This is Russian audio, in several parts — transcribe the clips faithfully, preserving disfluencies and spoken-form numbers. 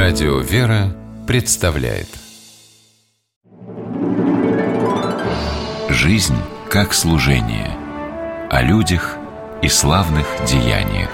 Радио «Вера» представляет «Жизнь как служение». О людях и славных деяниях.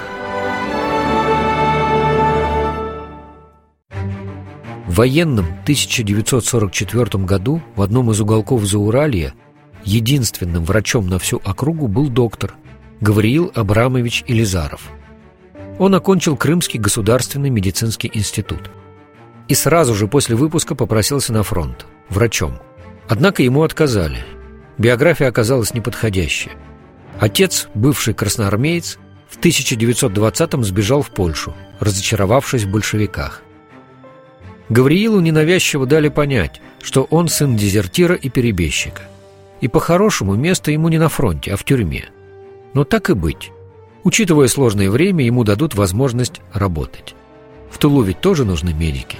В военном тысяча девятьсот сорок четвёртом году в одном из уголков Зауралья единственным врачом на всю округу был доктор Гавриил Абрамович Илизаров. Он окончил Крымский государственный медицинский институт и сразу же после выпуска попросился на фронт врачом. Однако ему отказали. Биография оказалась неподходящая. Отец, бывший красноармеец, в тысяча девятьсот двадцатом сбежал в Польшу, разочаровавшись в большевиках. Гавриилу ненавязчиво дали понять, что он сын дезертира и перебежчика. И по-хорошему место ему не на фронте, а в тюрьме. Но так и быть. Учитывая сложное время, ему дадут возможность работать. В тылу ведь тоже нужны медики.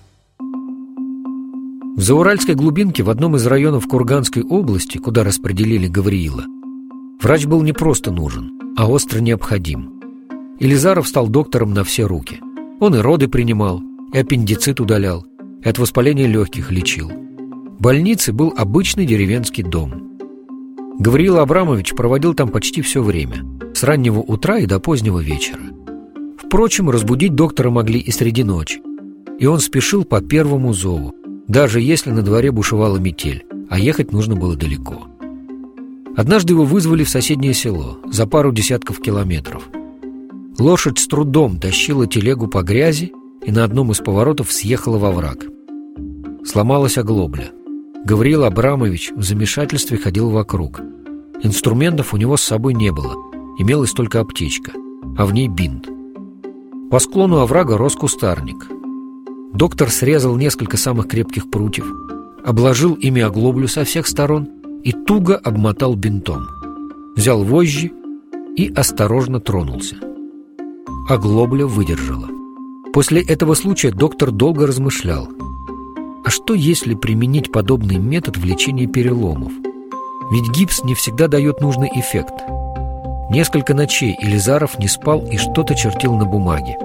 В Зауральской глубинке, в одном из районов Курганской области, куда распределили Гавриила, врач был не просто нужен, а остро необходим. Илизаров стал доктором на все руки. Он и роды принимал, и аппендицит удалял, и от воспаления легких лечил. В больнице был обычный деревенский дом. Гавриил Абрамович проводил там почти все время, с раннего утра и до позднего вечера. Впрочем, разбудить доктора могли и среди ночи, и он спешил по первому зову, даже если на дворе бушевала метель, а ехать нужно было далеко. Однажды его вызвали в соседнее село, за пару десятков километров. Лошадь с трудом тащила телегу по грязи и на одном из поворотов съехала во враг. Сломалась оглобля. Гавриил Абрамович в замешательстве ходил вокруг. Инструментов у него с собой не было, имелась только аптечка, а в ней бинт. По склону оврага рос кустарник. Доктор срезал несколько самых крепких прутьев, обложил ими оглоблю со всех сторон и туго обмотал бинтом. Взял вожжи и осторожно тронулся. Оглобля выдержала. После этого случая доктор долго размышлял. А что, если применить подобный метод в лечении переломов? Ведь гипс не всегда дает нужный эффект. Несколько ночей Илизаров не спал и что-то чертил на бумаге.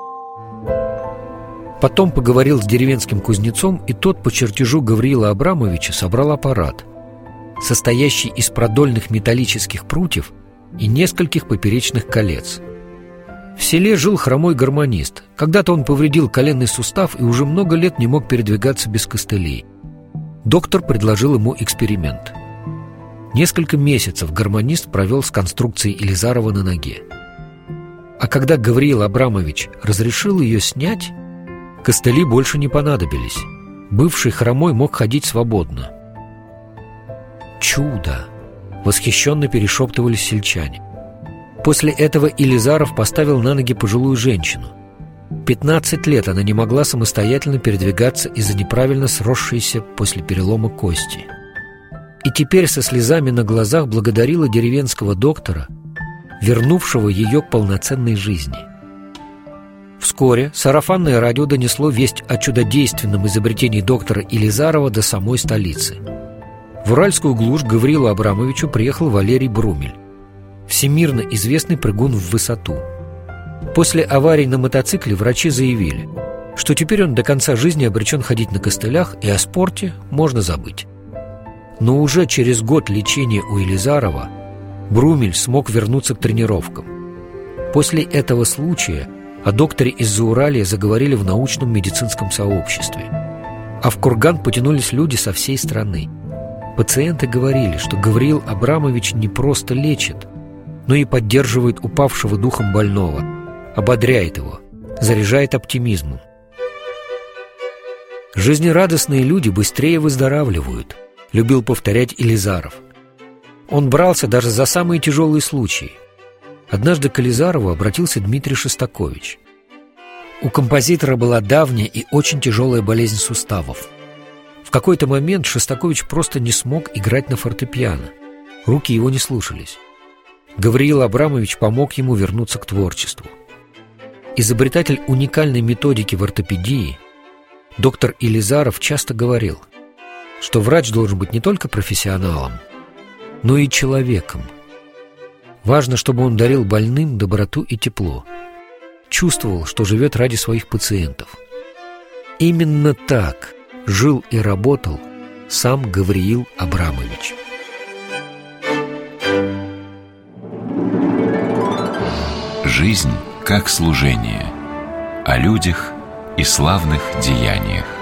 Потом поговорил с деревенским кузнецом, и тот по чертежу Гавриила Абрамовича собрал аппарат, состоящий из продольных металлических прутьев и нескольких поперечных колец. В селе жил хромой гармонист. Когда-то он повредил коленный сустав и уже много лет не мог передвигаться без костылей. Доктор предложил ему эксперимент. Несколько месяцев гармонист провел с конструкцией Илизарова на ноге. А когда Гавриил Абрамович разрешил ее снять, костыли больше не понадобились. Бывший хромой мог ходить свободно. «Чудо!» — восхищенно перешептывались сельчане. После этого Илизаров поставил на ноги пожилую женщину. пятнадцать лет она не могла самостоятельно передвигаться из-за неправильно сросшейся после перелома кости. И теперь со слезами на глазах благодарила деревенского доктора, вернувшего ее к полноценной жизни. Вскоре сарафанное радио донесло весть о чудодейственном изобретении доктора Илизарова до самой столицы. В Уральскую глушь Гавриилу Абрамовичу приехал Валерий Брумель, всемирно известный прыгун в высоту. После аварии на мотоцикле врачи заявили, что теперь он до конца жизни обречен ходить на костылях, и о спорте можно забыть. Но уже через год лечения у Илизарова Брумель смог вернуться к тренировкам. После этого случая о докторе из Зауралья заговорили в научном медицинском сообществе. А в Курган потянулись люди со всей страны. Пациенты говорили, что Гавриил Абрамович не просто лечит, но и поддерживает упавшего духом больного, ободряет его, заряжает оптимизмом. «Жизнерадостные люди быстрее выздоравливают», — любил повторять Илизаров. Он брался даже за самые тяжелые случаи. Однажды к Илизарову обратился Дмитрий Шостакович. У композитора была давняя и очень тяжелая болезнь суставов. В какой-то момент Шостакович просто не смог играть на фортепиано. Руки его не слушались. Гавриил Абрамович помог ему вернуться к творчеству. Изобретатель уникальной методики в ортопедии, доктор Илизаров часто говорил, что врач должен быть не только профессионалом, но и человеком. Важно, чтобы он дарил больным доброту и тепло, чувствовал, что живет ради своих пациентов. Именно так жил и работал сам Гавриил Абрамович. Жизнь как служение. О людях и славных деяниях.